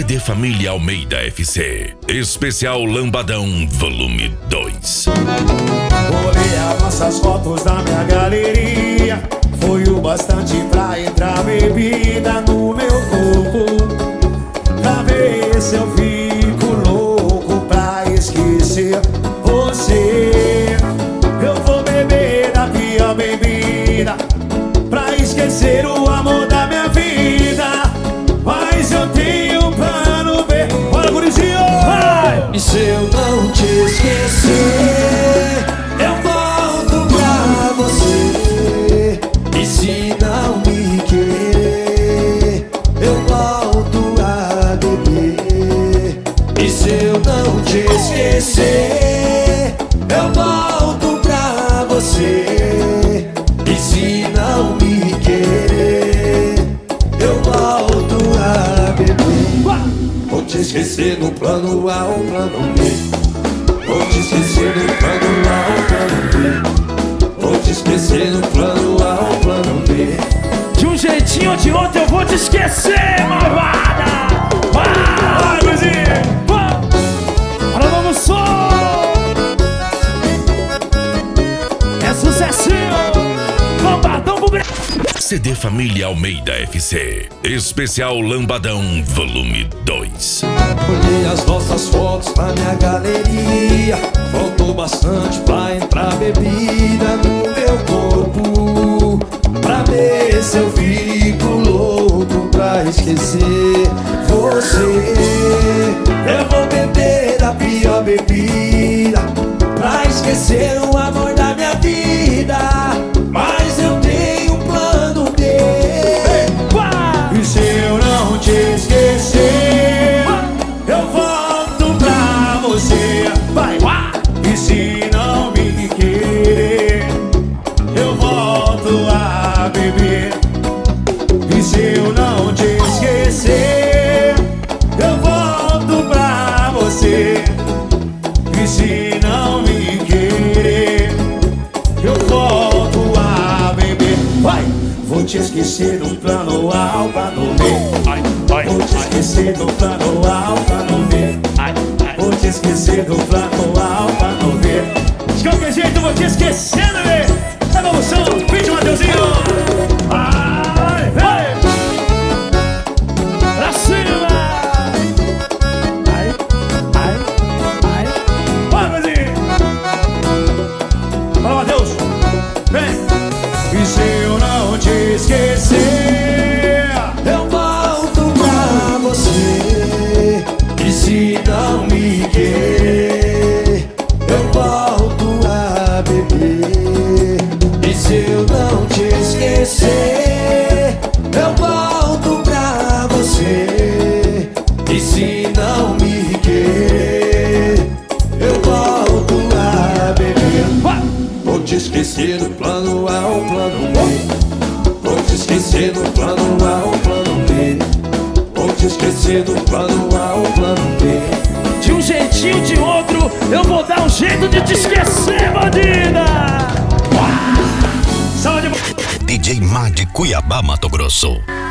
CD Família Almeida FC. Especial Lambadão Volume 2. Olhei as nossas fotos da minha galeria. Foi o bastante pra entrar bebida no meu corpo. Pra ver se eu fico louco pra esquecer você. Eu vou beber da pior bebida pra esquecer o amor da minha vida. Mas eu tenho um plano B. Bora, gurizinho! E se eu não te esquecer, eu volto pra você. E se não me querer, eu volto a beber. E se eu não te esquecer, eu volto pra você. E se não me querer, eu volto a beber. Vou te esquecer no plano A ou plano B. Vou te esquecer no plano A ou plano B. Vou te esquecer no plano A ou plano B. De um jeitinho ou de outro eu vou te esquecer, malvada! Vai, Luizinho! Bora, vamos som! É sucessinho! Lambadão pro Brasil! CD Família Almeida FC. Especial Lambadão Volume 2. Olhei as nossas fotos na minha galeria. Faltou bastante pra entrar bebida no meu corpo. Pra ver se eu fico louco pra esquecer você. Eu vou beber da pior bebida pra esquecer o amor da minha vida. Mas eu tenho um plano B. E se eu não te esquecer, eu volto pra você. Vai! E se não me querer, eu volto a beber. E se eu não te esquecer, eu volto pra você. E se não me querer, eu volto a beber. Vai! Vou te esquecer do plano A ao plano B. Vou te esquecer do plano A ao plano B. Vou te esquecer do plano A ao plano B. De qualquer jeito eu vou te esquecer, bebê. É uma emoção, vídeo, Mateuzinho. Vai, vai. Pra cima! Ai, ai, ai. Bora, Brasil. Bora, Mateus. Vem. E se eu não te esquecer, Eu volto pra você. E se não me querer, eu volto a beber. E se eu não te esquecer, eu volto pra você. E se não me querer, eu volto a beber. Vou te esquecer no plano A ou plano B. Vou te esquecer no plano A ou plano B. Vou te esquecer do plano A ou plano B. De um jeitinho ou de outro eu vou dar um jeito de te esquecer, bandida! saúde. DJ Mad Cuiabá, Mato Grosso.